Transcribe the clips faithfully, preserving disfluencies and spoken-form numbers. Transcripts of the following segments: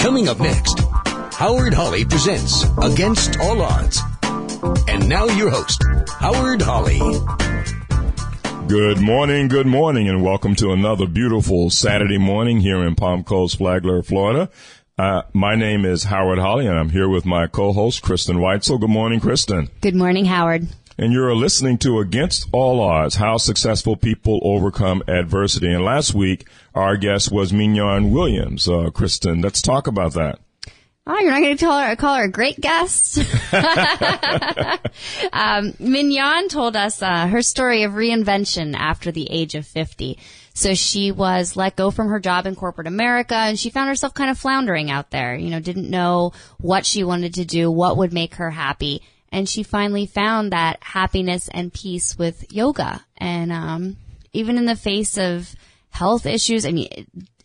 Coming up next, Howard Hawley presents Against All Odds. And now your host, Howard Hawley. Good morning, good morning, and welcome to another beautiful Saturday morning here in Palm Coast, Flagler, Florida. Uh, my name is Howard Hawley, and I'm here with my co-host, Kristen Weitzel. Good morning, Kristen. Good morning, Howard. And you're listening to Against All Odds, How Successful People Overcome Adversity. And last week, our guest was Mignon Williams. Uh, Kristen, let's talk about that. Oh, you're not going to call her, call her a great guest? um, Mignon told us uh, her story of reinvention after the age of fifty. So she was let go from her job in corporate America, and she found herself kind of floundering out there. You know, didn't know what she wanted to do, what would make her happy. And she finally found that happiness and peace with yoga. And um, even in the face of health issues, I mean,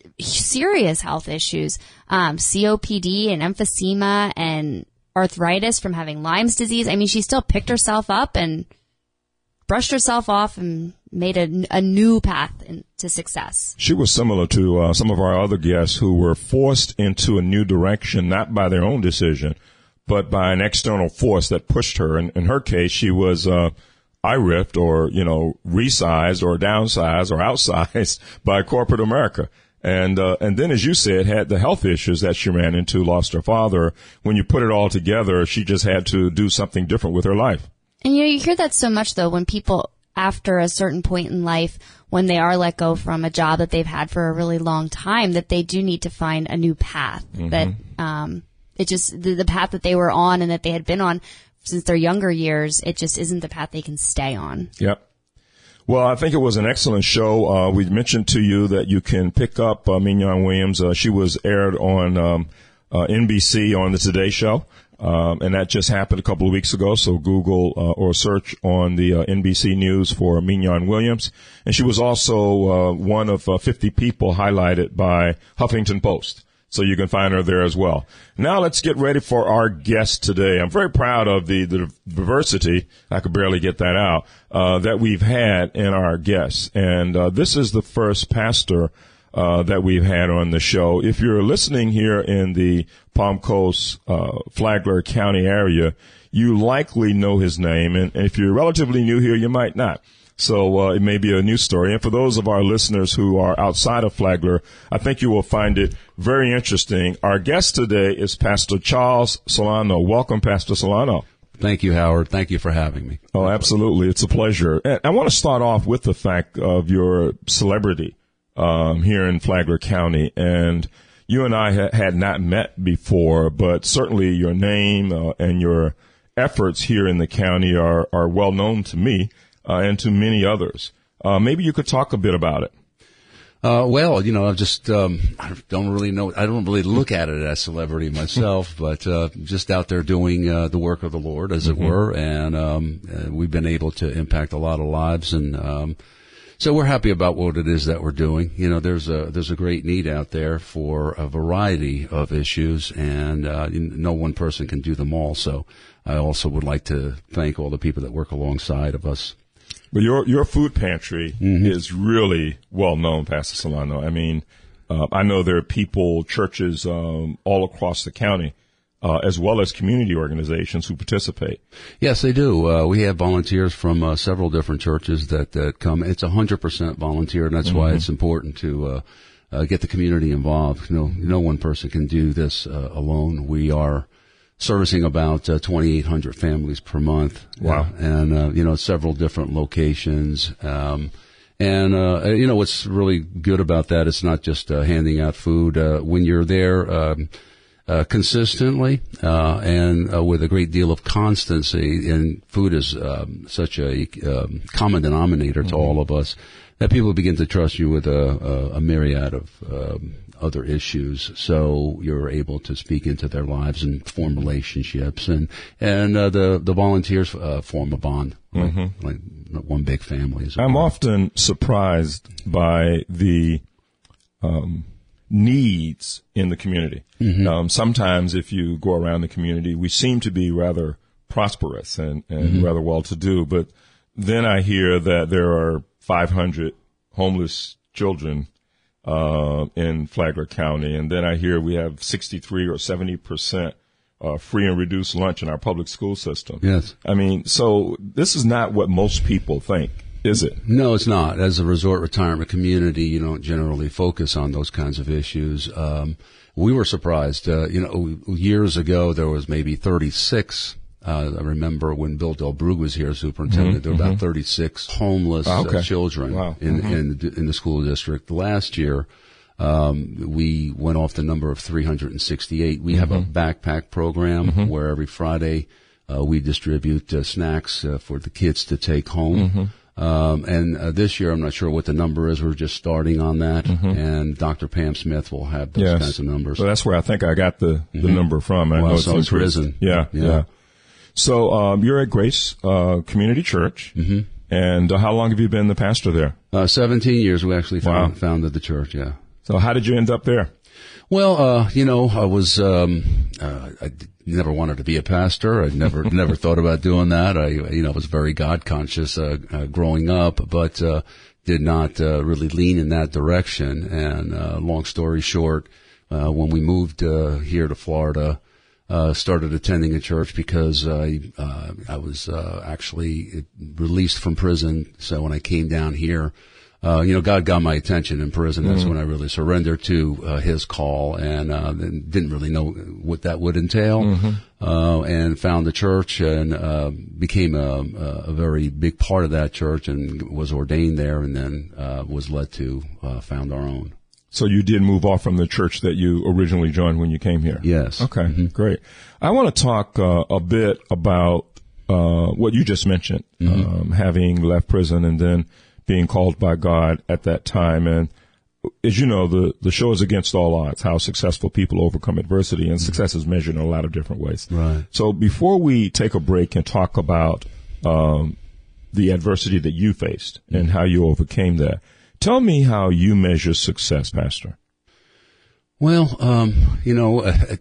serious health issues, um, C O P D and emphysema and arthritis from having Lyme's disease. I mean, she still picked herself up and brushed herself off and made a, a new path in, to success. She was similar to uh, some of our other guests who were forced into a new direction, not by their own decision, but by an external force that pushed her. And in her case, she was uh, eye-ripped or, you know, resized or downsized or outsized by corporate America. And uh, and then, as you said, had the health issues that she ran into, lost her father. When you put it all together, she just had to do something different with her life. And, you know, you hear that so much, though, when people, after a certain point in life, when they are let go from a job that they've had for a really long time, that they do need to find a new path. Mm-hmm. That um, it just, the, the path that they were on and that they had been on since their younger years, it just isn't the path they can stay on. Yep. Well, I think it was an excellent show. Uh, we mentioned to you that you can pick up uh, Mignon Williams. Uh, she was aired on um, uh, N B C on the Today Show, um, and that just happened a couple of weeks ago. So Google uh, or search on the uh, N B C News for Mignon Williams. And she was also uh, one of uh, fifty people highlighted by Huffington Post. So you can find her there as well. Now let's get ready for our guest today. I'm very proud of the, the diversity, I could barely get that out, uh, that we've had in our guests. And uh, this is the first pastor uh, that we've had on the show. If you're listening here in the Palm Coast, uh, Flagler County area, you likely know his name. And if you're relatively new here, you might not. So uh, it may be a new story. And for those of our listeners who are outside of Flagler, I think you will find it very interesting. Our guest today is Pastor Charles Solano. Welcome, Pastor Solano. Thank you, Howard. Thank you for having me. Oh, absolutely. It's a pleasure. And I want to start off with the fact of your celebrity um, here in Flagler County. And you and I ha- had not met before, but certainly your name uh, and your efforts here in the county are, are well known to me. Uh, and to many others. Uh, maybe you could talk a bit about it. Uh, well, you know, I just, um, I don't really know, I don't really look at it as celebrity myself, but, uh, just out there doing, uh, the work of the Lord, as mm-hmm. it were. And, um, uh, we've been able to impact a lot of lives. And, um, so we're happy about what it is that we're doing. You know, there's a, there's a great need out there for a variety of issues, and, uh, no one person can do them all. So I also would like to thank all the people that work alongside of us. But your your food pantry mm-hmm. is really well known, Pastor Solano. I mean, uh, I know there are people, churches um, all across the county, uh, as well as community organizations who participate. Yes, they do. Uh, we have volunteers from uh, several different churches that, that come. It's one hundred percent volunteer, and that's mm-hmm. why it's important to uh, uh, get the community involved. No, no one person can do this uh, alone. We are servicing about uh, twenty-eight hundred families per month. Wow. Uh, and, uh, you know, several different locations. Um, and, uh, you know, what's really good about that, it's not just uh, handing out food. Uh, when you're there um, uh, consistently uh, and uh, with a great deal of constancy, and food is um, such a um, common denominator to mm-hmm. all of us, that people begin to trust you with a, a, a myriad of um, other issues, so you're able to speak into their lives and form relationships, and and uh, the the volunteers uh, form a bond, like, mm-hmm. like one big family. I'm bond. often surprised by the um, needs in the community. Mm-hmm. Um, sometimes, if you go around the community, we seem to be rather prosperous and, and mm-hmm. rather well-to-do, but then I hear that there are five hundred homeless children uh, in Flagler County. And then I hear we have sixty-three or seventy percent uh, free and reduced lunch in our public school system. Yes. I mean, so this is not what most people think, is it? No, it's not. As a resort retirement community, you don't generally focus on those kinds of issues. Um, we were surprised. Uh, you know, years ago, there was maybe thirty-six. Uh, I remember when Bill Del Brugge was here, superintendent, mm-hmm, there were about mm-hmm. thirty-six homeless oh, okay. uh, children wow. in, mm-hmm. in, in the school district. Last year, um, we went off the number of three hundred sixty-eight. We mm-hmm. have a backpack program mm-hmm. where every Friday uh, we distribute uh, snacks uh, for the kids to take home. Mm-hmm. Um, and uh, this year, I'm not sure what the number is. We're just starting on that. Mm-hmm. And Doctor Pam Smith will have those yes. kinds of numbers. Well, that's where I think I got the, the mm-hmm. number from. And well, I know it's so it's risen. Yeah, yeah. yeah. So um, you're at Grace uh, Community Church. Mm-hmm. And uh, how long have you been the pastor there? Uh, seventeen years. We actually found, wow. founded the church, yeah. So how did you end up there? Well, uh, you know, I was, um, uh, I never wanted to be a pastor. I never, never thought about doing that. I, you know, was very God conscious, uh, uh growing up, but, uh, did not, uh, really lean in that direction. And, uh, long story short, uh, when we moved, uh, here to Florida, uh, started attending a church because I, uh, I was, uh, actually released from prison. So when I came down here, Uh, you know, God got my attention in prison. That's mm-hmm. when I really surrendered to uh, His call, and uh, didn't really know what that would entail. Mm-hmm. Uh, and found the church, and uh, became a, a very big part of that church, and was ordained there, and then uh, was led to uh, found our own. So you did move off from the church that you originally joined when you came here? Yes. Okay, mm-hmm. great. I want to talk uh, a bit about uh, what you just mentioned, mm-hmm. um, having left prison and then being called by God at that time. And as you know, the, the show is Against All Odds, how successful people overcome adversity, and mm-hmm. success is measured in a lot of different ways. Right. So before we take a break and talk about um, the adversity that you faced mm-hmm. and how you overcame that, tell me how you measure success, Pastor. Well, um, you know, uh,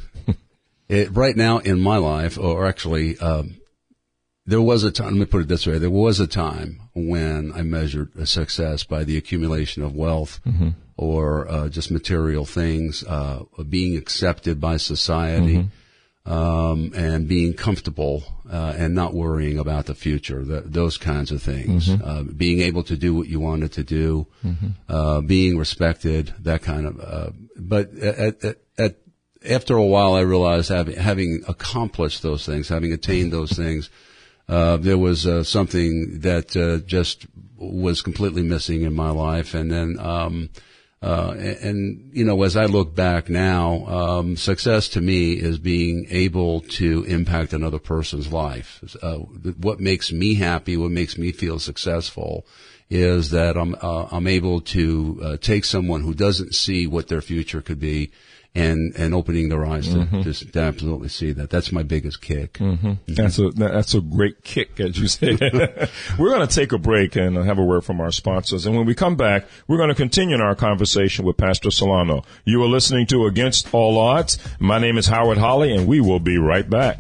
it, right now in my life, or actually, um, there was a time, let me put it this way, there was a time when I measured a success by the accumulation of wealth mm-hmm. or uh, just material things, uh, being accepted by society, mm-hmm. um, and being comfortable uh, and not worrying about the future, the, those kinds of things, mm-hmm. uh, being able to do what you wanted to do, mm-hmm. uh, being respected, that kind of, uh, but at, at, at after a while I realized having, having accomplished those things, having attained those things, Uh, there was uh, something that uh, just was completely missing in my life, and then, um, uh, and, and you know, as I look back now, um, success to me is being able to impact another person's life. Uh, what makes me happy, what makes me feel successful, is that I'm uh, I'm able to uh, take someone who doesn't see what their future could be, and and opening their eyes to, mm-hmm. to, to absolutely see that. That's my biggest kick. Mm-hmm. Mm-hmm. That's a that's a great kick, as you say. We're going to take a break and have a word from our sponsors. And when we come back, we're going to continue our conversation with Pastor Solano. You are listening to Against All Odds. My name is Howard Holly, and we will be right back.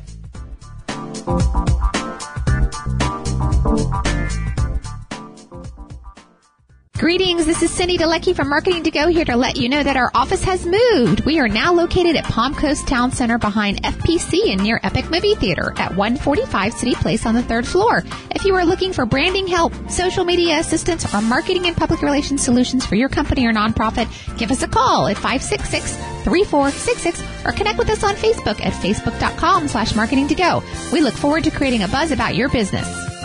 Greetings, this is Cindy DeLecki from Marketing to Go, here to let you know that our office has moved. We are now located at Palm Coast Town Center behind F P C and near Epic Movie Theater at one forty-five City Place on the third floor. If you are looking for branding help, social media assistance, or marketing and public relations solutions for your company or nonprofit, give us a call at five six six, three four six six or connect with us on Facebook at facebook.com slash marketing to go. We look forward to creating a buzz about your business.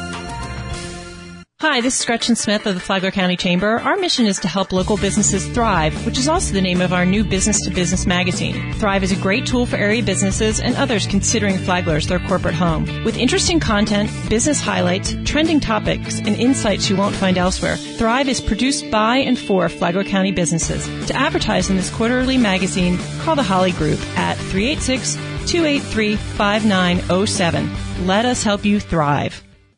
Hi, this is Gretchen Smith of the Flagler County Chamber. Our mission is to help local businesses thrive, which is also the name of our new business-to-business magazine. Thrive is a great tool for area businesses and others considering Flagler as their corporate home. With interesting content, business highlights, trending topics, and insights you won't find elsewhere, Thrive is produced by and for Flagler County businesses. To advertise in this quarterly magazine, call the Holly Group at three eight six, two eight three, five nine zero seven. Let us help you thrive.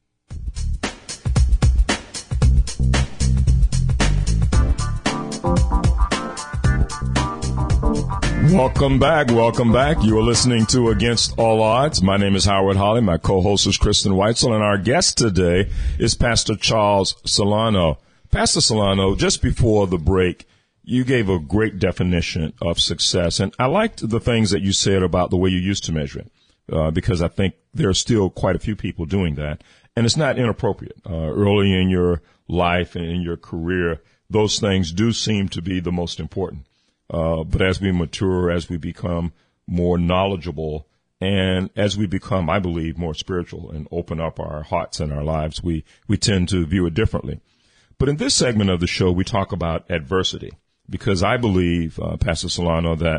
Welcome back. Welcome back. You are listening to Against All Odds. My name is Howard Holly. My co-host is Kristen Weitzel, and our guest today is Pastor Charles Solano. Pastor Solano, just before the break, you gave a great definition of success. And I liked the things that you said about the way you used to measure it, uh, because I think there are still quite a few people doing that. And it's not inappropriate. Uh, early in your life and in your career, those things do seem to be the most important. Uh, but as we mature, as we become more knowledgeable, and as we become, I believe, more spiritual and open up our hearts and our lives, we, we tend to view it differently. But in this segment of the show, we talk about adversity, because I believe, uh, Pastor Solano, that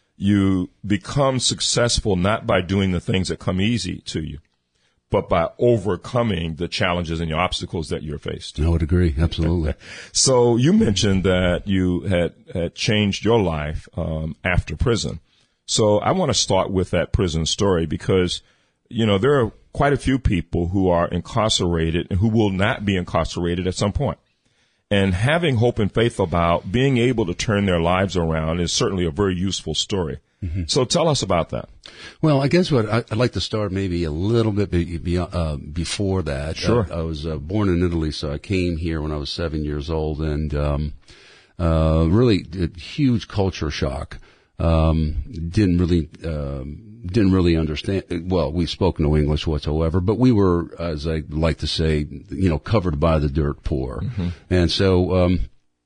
you become successful not by doing the things that come easy to you, but by overcoming the challenges and the obstacles that you're faced. I would agree. Absolutely. So you mentioned that you had, had changed your life um, after prison. So I want to start with that prison story, because, you know, there are quite a few people who are incarcerated and who will not be incarcerated at some point. And having hope and faith about being able to turn their lives around is certainly a very useful story. Mm-hmm. So tell us about that. Well, I guess what I, I'd like to start maybe a little bit be, be, uh, before that. Sure. I, I was uh, born in Italy, so I came here when I was seven years old, and um, uh, really a huge culture shock. Um, didn't really, um, didn't really understand. Well, we spoke no English whatsoever, but we were, as I like to say, you know, covered by the dirt poor. Mm-hmm. And so, um,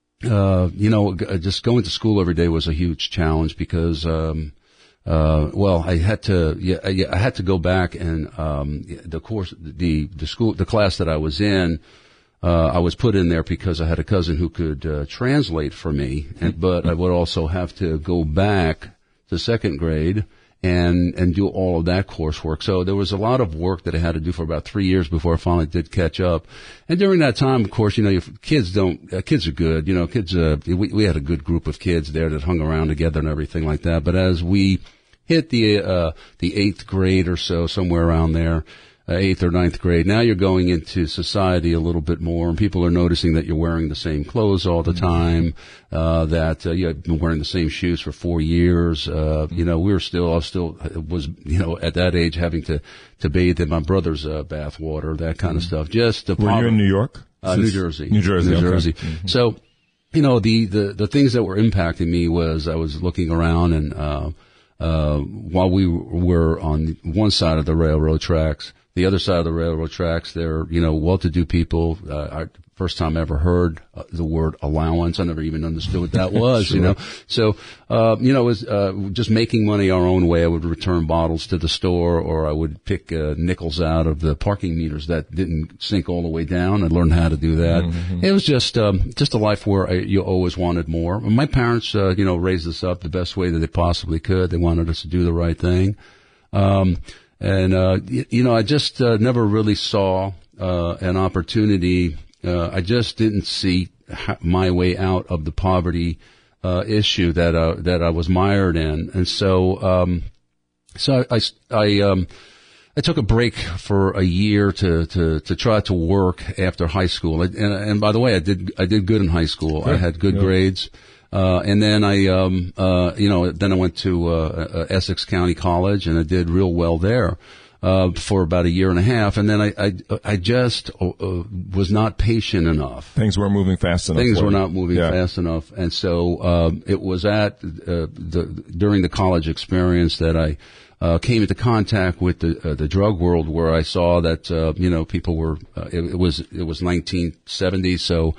uh, you know, just going to school every day was a huge challenge because, um, uh, well, I had to, yeah, I, I had to go back and, um, the course, the, the school, the class that I was in, Uh, I was put in there because I had a cousin who could uh, translate for me, and, but I would also have to go back to second grade and and do all of that coursework. So there was a lot of work that I had to do for about three years before I finally did catch up. And during that time, of course, you know, your kids don't, uh, kids are good. You know, kids, uh, we, we had a good group of kids there that hung around together and everything like that. But as we hit the uh, the eighth grade or so, somewhere around there, Uh, eighth or ninth grade, now you're going into society a little bit more, and people are noticing that you're wearing the same clothes all the time, uh, that uh, you've been wearing the same shoes for four years. Uh, you know, we were still, I was still, was, you know, at that age having to, to bathe in my brother's uh, bath water, that kind of stuff. Just the Were you in New York? Uh, New Jersey. New Jersey. New okay. Jersey. Mm-hmm. So, you know, the, the, the things that were impacting me was I was looking around and, uh, uh, while we were on one side of the railroad tracks, the other side of the railroad tracks, they're, you know, well-to-do people. Uh, I, first time I ever heard uh, the word allowance. I never even understood what that was, sure. You know. So, uh, you know, it was uh, just making money our own way. I would return bottles to the store, or I would pick uh, nickels out of the parking meters that didn't sink all the way down. I learned how to do that. Mm-hmm. It was just um, just a life where I, you always wanted more. My parents, uh, you know, raised us up the best way that they possibly could. They wanted us to do the right thing. Um And, uh, you, you know, I just, uh, never really saw, uh, an opportunity. Uh, I just didn't see my way out of the poverty, uh, issue that, uh, that I was mired in. And so, um, so I, I, I, um, I took a break for a year to, to, to try to work after high school. And, and by the way, I did, I did good in high school. Good. I had good yeah. grades. Uh, and then I, um, uh, you know, then I went to, uh, uh, Essex County College, and I did real well there, uh, for about a year and a half. And then I, I, I just, uh, was not patient enough. Things weren't moving fast enough. Things were you. not moving yeah. fast enough. And so, um, it was at, uh, the, during the college experience that I, uh, came into contact with the, uh, the drug world, where I saw that, uh, you know, people were, uh, it, it was, it was nineteen seventy. So,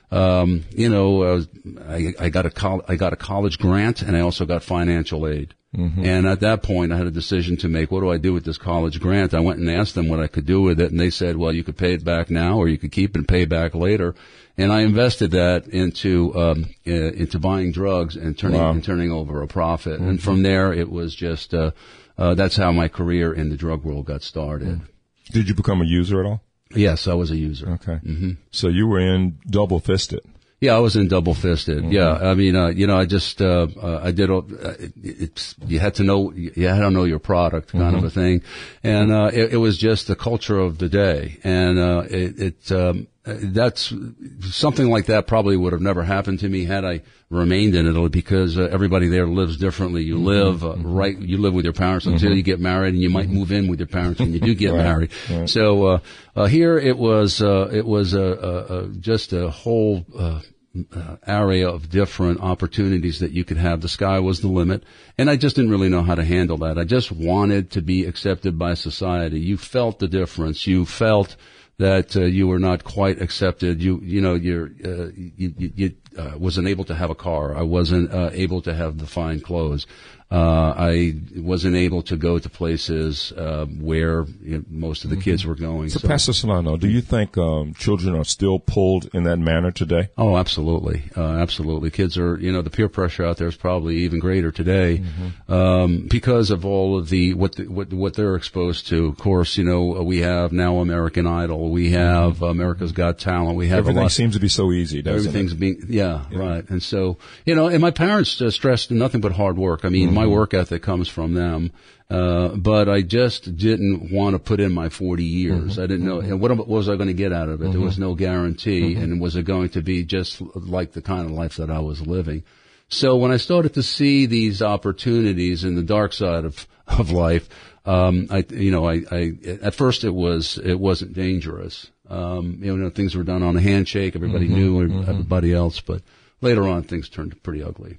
Um, you know, uh, I, I got a col- I got a college grant, and I also got financial aid. Mm-hmm. And at that point, I had a decision to make. What do I do with this college grant? I went and asked them what I could do with it, and they said, well, you could pay it back now, or you could keep it and pay back later. And I invested that into, um, uh, into buying drugs and turning, wow. and turning over a profit. Mm-hmm. And from there, it was just, uh, uh, that's how my career in the drug world got started. Mm-hmm. Did you become a user at all? Yes, I was a user. Okay. Mm-hmm. So you were in double fisted. Yeah, I was in double fisted. Mm-hmm. Yeah. I mean, uh, you know, I just, uh, uh I did, uh, it, it's, you had to know, you had to know your product kind mm-hmm. of a thing. And, uh, it, it was just the culture of the day. And, uh, it, it, um, that's something like that probably would have never happened to me had I remained in it, because uh, everybody there lives differently. You mm-hmm. live uh, mm-hmm. right, you live with your parents until mm-hmm. you get married, and you might move in with your parents when you do get right. married. Right. So uh, uh here it was uh it was a, a, a just a whole uh uh, area of different opportunities that you could have. The sky was the limit, and I just didn't really know how to handle that. I just wanted to be accepted by society. You felt the difference. You felt that uh, you were not quite accepted. You, you know, you're, uh, you, you, you uh, wasn't able to have a car. I wasn't uh, able to have the fine clothes. Uh, I wasn't able to go to places uh, where you know, most of the kids were going. So, So, Pastor Solano, do you think um, children are still pulled in that manner today? oh, absolutely, uh, absolutely. Kids are, you know, the peer pressure out there is probably even greater today Mm-hmm. um, because of all of the what the, what what they're exposed to. Of course, you know, we have now American Idol, we have Mm-hmm. America's Got Talent, we have a Everything lot. seems to be so easy, doesn't Everything's it? being, yeah, right. And so, you know, and my parents uh, stressed nothing but hard work. I mean, my work ethic comes from them. Uh, but I just didn't want to put in my forty years. I didn't know, and what, what was I going to get out of it? There was no guarantee. And was it going to be just like the kind of life that I was living? So when I started to see these opportunities in the dark side of, of life, um, I, you know, I, I, at first it was, it wasn't dangerous. Um, you know, things were done on a handshake. Everybody knew everybody else, but later on things turned pretty ugly.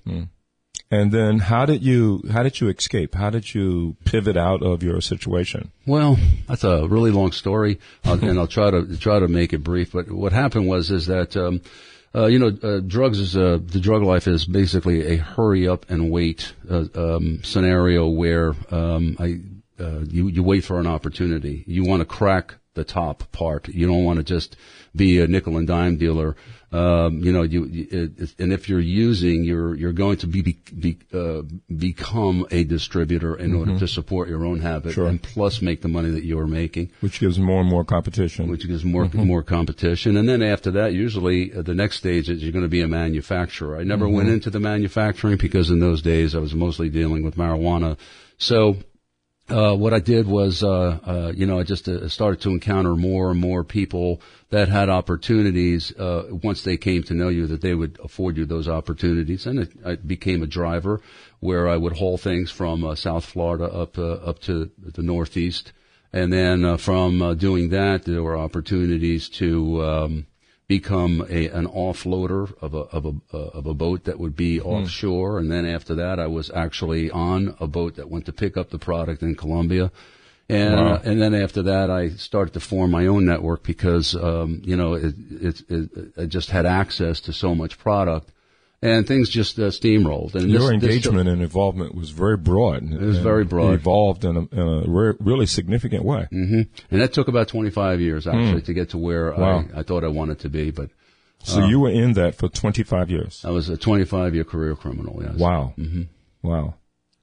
And then how did you how did you escape? How did you pivot out of your situation? Well, that's a really long story, uh, and I'll try to try to make it brief. But what happened was is that um, uh, you know uh, drugs is uh, the drug life is basically a hurry up and wait uh, um, scenario where um, I uh, you you wait for an opportunity. You want to crack the top part. You don't want to just be a nickel and dime dealer. Um, you know, you, you it, and if you're using, you're you're going to be, be uh, become a distributor in order to support your own habit, Sure. and plus make the money that you're making, Which gives more and more competition. which gives more more competition. And then after that, usually uh, the next stage is you're going to be a manufacturer. I never went into the manufacturing because in those days I was mostly dealing with marijuana. So. Uh, what I did was, uh, uh, you know, I just uh, started to encounter more and more people that had opportunities, uh, once they came to know you, that they would afford you those opportunities. And it, I became a driver where I would haul things from uh, South Florida up, uh, up to the Northeast. And then, uh, from uh, doing that, there were opportunities to, um, become a, an offloader of a, of a, uh, of a boat that would be offshore. And then after that, I was actually on a boat that went to pick up the product in Colombia. And, Wow. uh, and then after that, I started to form my own network because, um, you know, it, it, it, I just had access to so much product. And things just uh, steamrolled. And Your this, engagement this, and involvement was very broad. It was very broad. Evolved in a, in a re- really significant way. hmm And that took about twenty-five years, actually, to get to where Wow. I, I thought I wanted to be. But So you were in that for twenty-five years. I was a twenty-five-year career criminal, yes. Wow. Mm-hmm. Wow.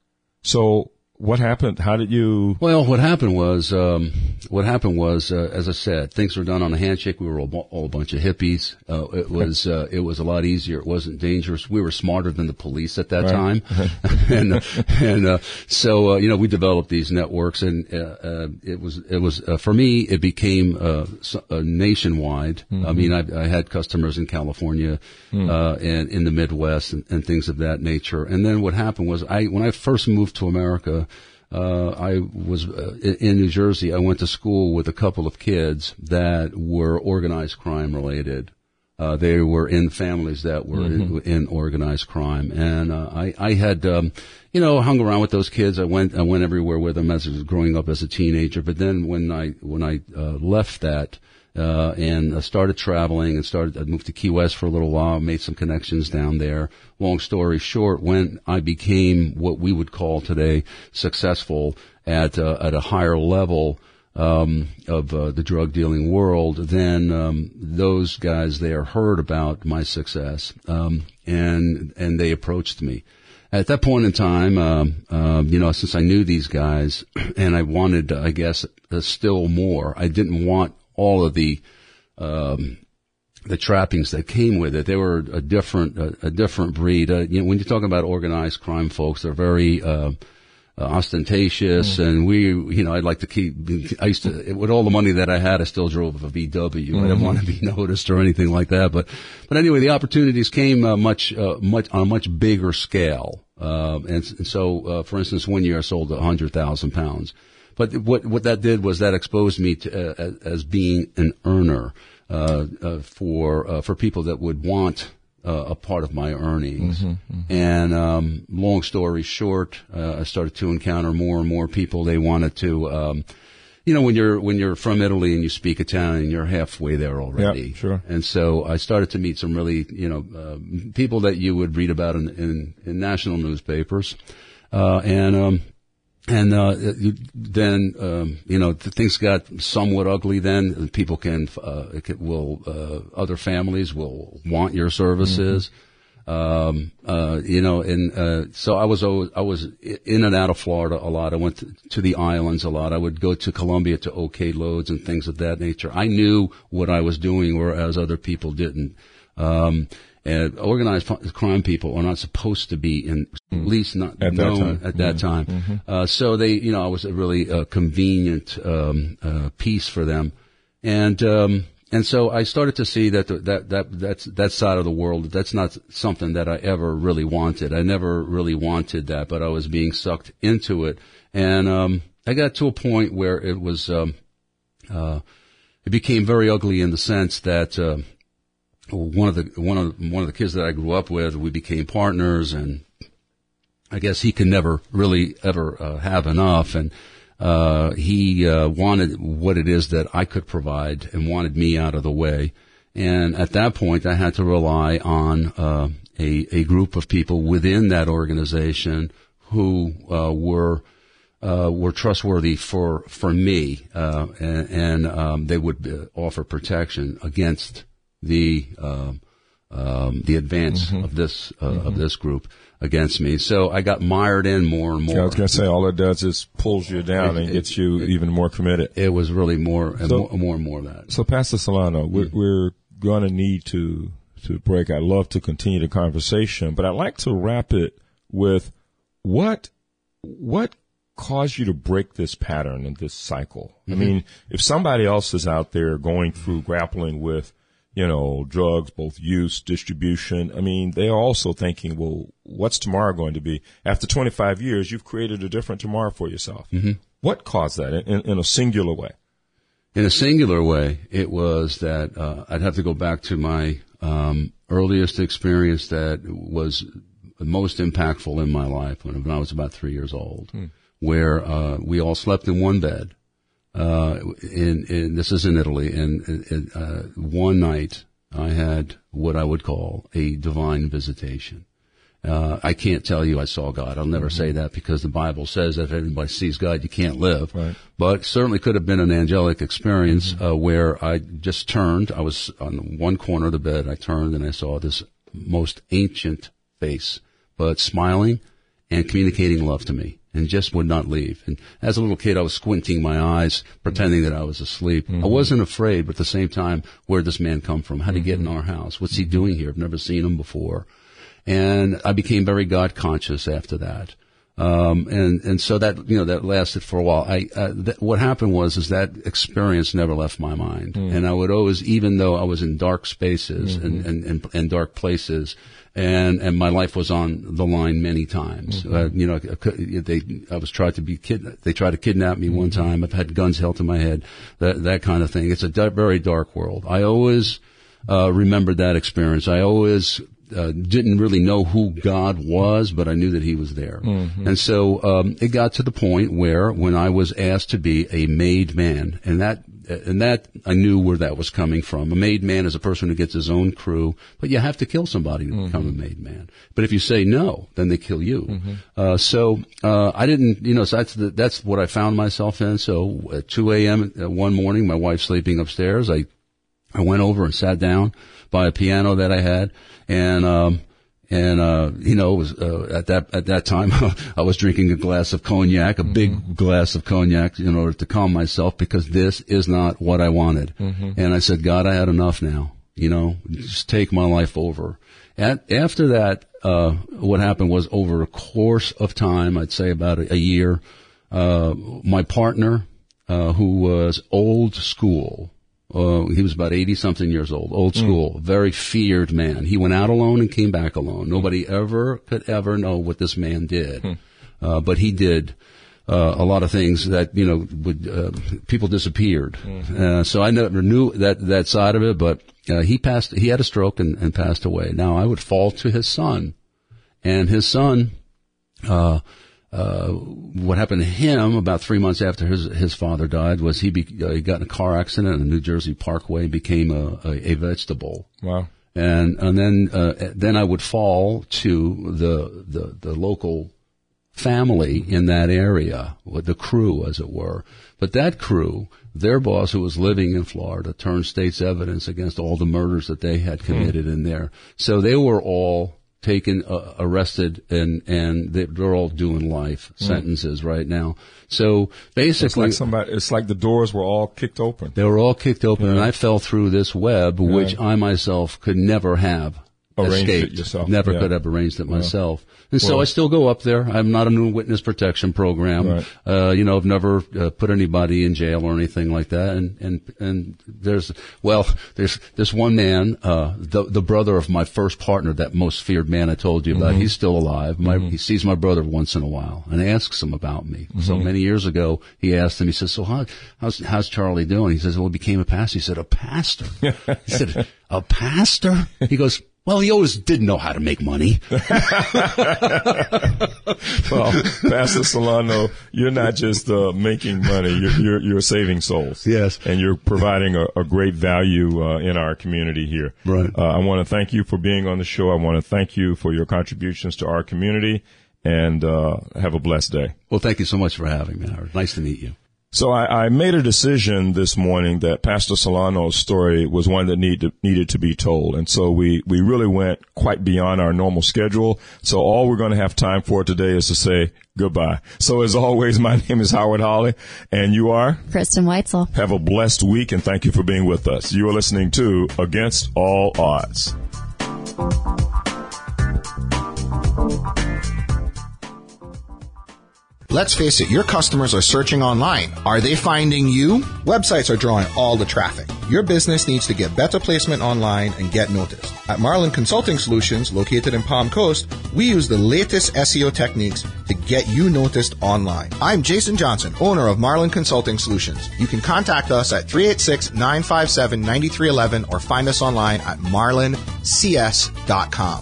So what happened? How did you? Well, what happened was, um, what happened was, uh, as I said, things were done on a handshake. We were all, all a bunch of hippies. Uh, it was, uh, it was a lot easier. It wasn't dangerous. We were smarter than the police at that Right. time. and, uh, and, uh, so, uh, you know, we developed these networks and, uh, uh it was, it was, uh, for me, it became, uh, so, uh nationwide. Mm-hmm. I mean, I, I had customers in California, Mm. uh, and in the Midwest and, and things of that nature. And then what happened was I, when I first moved to America, Uh, I was uh, in New Jersey. I went to school with a couple of kids that were organized crime related. Uh, they were in families that were Mm-hmm. in, in organized crime, and uh, I, I had, um, you know, hung around with those kids. I went, I went everywhere with them as I was growing up as a teenager. But then when I, when I uh, left that. Uh, and I started traveling and started, I moved to Key West for a little while, made some connections down there. Long story short, when I became what we would call today successful at, uh, at a higher level, um, of, uh, the drug dealing world, then, um, those guys there heard about my success, um, and, and they approached me. At that point in time, um, um, you know, since I knew these guys and I wanted, I guess, uh, still more, I didn't want all of the, um, the trappings that came with it. They were a different, a, a different breed. Uh, you know, when you're talking about organized crime folks, they're very, uh, uh ostentatious, mm. and we, you know, I'd like to keep, I used to, with all the money that I had, I still drove a V W. Mm-hmm. I didn't want to be noticed or anything like that. But, but anyway, the opportunities came, uh, much, uh, much, on a much bigger scale. Uh, and, and so, uh, for instance, one year I sold a hundred thousand pounds. But what what that did was that exposed me to, uh, as, as being an earner uh, uh, for uh, for people that would want uh, a part of my earnings. Mm-hmm, mm-hmm. And um, long story short, uh, I started to encounter more and more people. They wanted to, um, you know, when you're when you're from Italy and you speak Italian, you're halfway there already. Yeah, sure. And so I started to meet some really, you know, uh, people that you would read about in in, in national newspapers, uh, and um, and uh, then um, you know things got somewhat ugly. Then people can, uh, it can will uh, other families will want your services. Mm-hmm. Um, uh, you know, and, uh, so I was, always, I was in and out of Florida a lot. I went to, to the islands a lot. I would go to Colombia to OK Loads and things of that nature. I knew what I was doing, whereas other people didn't. Um, and organized crime people are not supposed to be in, mm. at least not at known that time. at that mm-hmm. time. Mm-hmm. Uh, so they, you know, I was a really uh, convenient, um, uh, piece for them. And, um, And so I started to see that the, that that that's that side of the world. That's not something that I ever really wanted. I never really wanted that, but I was being sucked into it, and um, I got to a point where it was um, uh, it became very ugly in the sense that uh, one of the one of one of the kids that I grew up with, we became partners, and I guess he could never really ever uh, have enough, and. Uh, he, uh, wanted what it is that I could provide and wanted me out of the way. And at that point, I had to rely on, uh, a, a group of people within that organization who, uh, were, uh, were trustworthy for, for me, uh, and, and, um, they would uh, offer protection against the, um, um, the advance mm-hmm. of this, uh, mm-hmm. of this group. Against me. So I got mired in more and more. Yeah, I was going to say, all it does is pulls you down it, and gets you it, even more committed. It was really more and so, more, more and more of that. So, Pastor Solano, we're, mm-hmm. we're going to need to, to break. I'd love to continue the conversation, but I'd like to wrap it with what, what caused you to break this pattern and this cycle? Mm-hmm. I mean, if somebody else is out there going through grappling with, you know, drugs, both use, distribution. I mean, they are also thinking, well, what's tomorrow going to be? After twenty-five years, you've created a different tomorrow for yourself. Mm-hmm. What caused that in, in a singular way? In a singular way, it was that uh, I'd have to go back to my um, earliest experience that was most impactful in my life when, when I was about three years old, hmm. where uh, we all slept in one bed. Uh, in, in, this is in Italy, and, and uh, one night I had what I would call a divine visitation. Uh, I can't tell you I saw God. I'll never mm-hmm. say that because the Bible says that if anybody sees God, you can't live. Right. But certainly could have been an angelic experience, mm-hmm. uh, where I just turned. I was on one corner of the bed. I turned and I saw this most ancient face, but smiling and communicating love to me. And just would not leave. And as a little kid, I was squinting my eyes, pretending that I was asleep. Mm-hmm. I wasn't afraid, but at the same time, where'd this man come from? How did he get in our house? What's he doing here? I've never seen him before. And I became very God conscious after that. Um, and, and so that, you know, that lasted for a while. I, uh, th- what happened was, is that experience never left my mind. Mm. And I would always, even though I was in dark spaces mm-hmm. and, and, and, and dark places, and, and my life was on the line many times. Mm-hmm. Uh, you know, they, I was tried to be kid, they tried to kidnap me mm-hmm. one time. I've had guns held to my head, that, that kind of thing. It's a d- very dark world. I always, uh, remembered that experience. I always, Uh, didn't really know who God was, but I knew that he was there. Mm-hmm. And so, um, it got to the point where when I was asked to be a made man, and that, and that, I knew where that was coming from. A made man is a person who gets his own crew, but you have to kill somebody to mm-hmm. become a made man. But if you say no, then they kill you. Mm-hmm. Uh, so, uh, I didn't, you know, so that's the, that's what I found myself in. So at two a.m. one morning, my wife sleeping upstairs, I, I went over and sat down by a piano that I had, and um and uh you know it was uh, at that at that time I was drinking a glass of cognac, a mm-hmm. big glass of cognac, in order to calm myself, because this is not what I wanted. Mm-hmm. And I said, God, I had enough now. You know, just take my life over. At, after that, uh what happened was, over a course of time, I'd say about a, a year, uh my partner, uh who was old school. Uh, he was about eighty-something years old, old school, mm. very feared man. He went out alone and came back alone. Nobody ever could ever know what this man did. Mm. Uh, but he did. uh, a lot of things that, you know, would, uh, people disappeared. Mm-hmm. Uh, so I never knew that, that side of it, but, uh, he passed, he had a stroke and, and passed away. Now I would fall to his son, and his son, uh, uh, what happened to him about three months after his, his father died was he, be, uh, he got in a car accident on the New Jersey Parkway and became a, a, a vegetable. Wow. And, and then, uh, then I would fall to the, the, the local family in that area, with the crew, as it were. But that crew, their boss, who was living in Florida, turned state's evidence against all the murders that they had committed mm. in there. So they were all taken, uh, arrested, and, and they're all doing life mm. sentences right now. So basically, it's like somebody, it's like the doors were all kicked open. They were all kicked open, yeah. and I fell through this web, yeah. which I myself could never have arranged escaped. it yourself. Never yeah. could have arranged it myself. Yeah. And so well, I still go up there. I'm not a new witness protection program. Right. Uh, you know, I've never uh, put anybody in jail or anything like that. And, and, and there's, well, there's, this one man, uh, the, the brother of my first partner, that most feared man I told you about, mm-hmm. he's still alive. My, mm-hmm. he sees my brother once in a while and asks him about me. Mm-hmm. So many years ago, he asked him, he says, so how, how's, how's Charlie doing? He says, well, he became a pastor. He said, a pastor? He said, a pastor? He goes, well, he always did know how to make money. Well, Pastor Solano, you're not just uh, making money; you're, you're you're saving souls. Yes, and you're providing a, a great value uh, in our community here. Right. Uh, I want to thank you for being on the show. I want to thank you for your contributions to our community, and uh, have a blessed day. Well, thank you so much for having me, Howard. Nice to meet you. So I, I made a decision this morning that Pastor Solano's story was one that need to, needed to be told. And so we, we really went quite beyond our normal schedule. So all we're going to have time for today is to say goodbye. So as always, my name is Howard Holly, and you are? Kristen Weitzel. Have a blessed week, and thank you for being with us. You are listening to Against All Odds. Let's face it, your customers are searching online. Are they finding you? Websites are drawing all the traffic. Your business needs to get better placement online and get noticed. At Marlin Consulting Solutions, located in Palm Coast, we use the latest S E O techniques to get you noticed online. I'm Jason Johnson, owner of Marlin Consulting Solutions. You can contact us at three eight six, nine five seven, nine three one one or find us online at marlin c s dot com.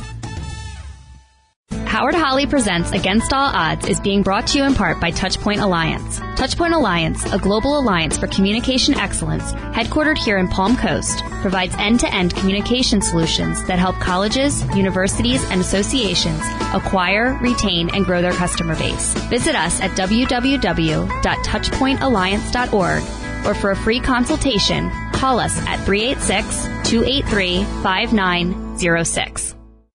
Howard Holly Presents Against All Odds is being brought to you in part by Touchpoint Alliance. Touchpoint Alliance, a global alliance for communication excellence, headquartered here in Palm Coast, provides end-to-end communication solutions that help colleges, universities, and associations acquire, retain, and grow their customer base. Visit us at w w w dot touchpoint alliance dot org, or for a free consultation, call us at three eight six, two eight three, five nine zero six.